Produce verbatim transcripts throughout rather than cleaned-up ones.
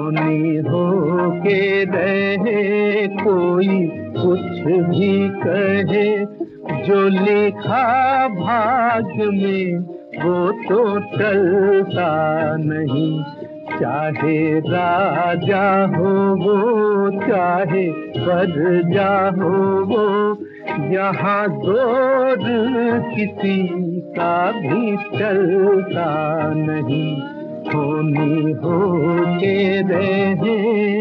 होनी हो के रहे कोई कुछ भी कहे, जो लिखा भाग्य में वो तो टलता नहीं। चाहे राजा हो वो चाहे प्रजा हो वो, यहाँ दौर किसी का भी चलता नहीं। होनी हो के रहे।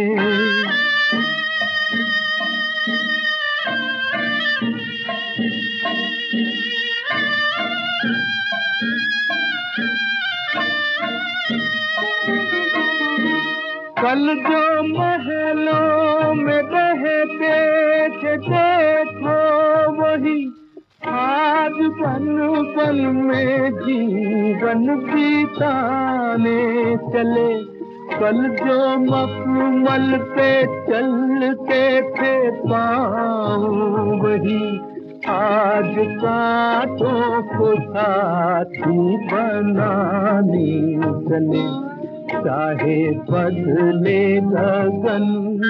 कल जो महलों में रहते थे देखो वही आज पल पल में जीवन बिताने चले। कल जो मखमल पे चलते थे पाँव वही आज कांटों को साथी बनाने चले। चाहे बदले लगन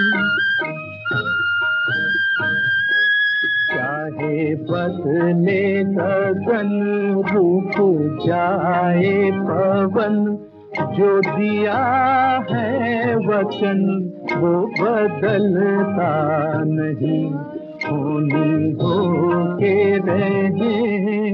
चाहे बदले लगन, रूप जाए पवन, जो दिया है वचन वो बदलता नहीं। होनी हो के रहे।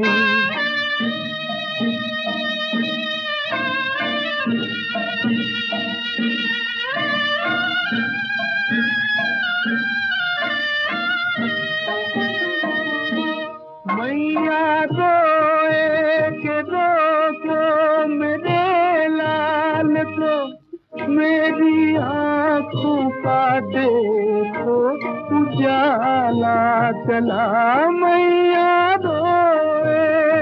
मैया रोए के रोको मेरे लाल को, मेरी आँखों का देखो उजाला चला। मैया रोए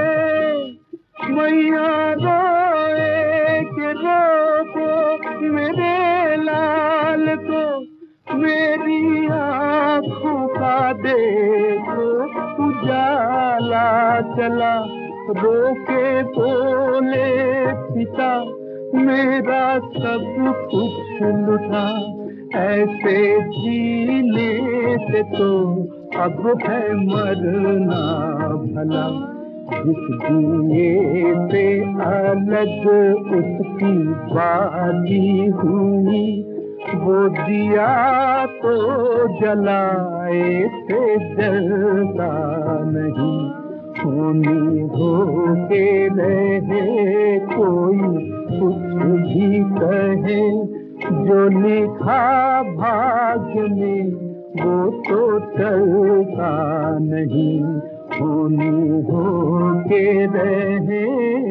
मैया रोए के रोको मेरे लाल को, मेरी आँखों का देखो उजाला चला। रोके बोले पिता मेरा सब कुछ लुटा, ऐसे जीने से तो अब है मरना भला। जिस दिए पे अलग उसकी बाजी हुई, वो दिया तो जलाए से जलता नहीं। होनी हो के रहे कोई कुछ भी कहे, जो लिखा भाग्य में वो तो टलता नहीं। होनी हो के रहे।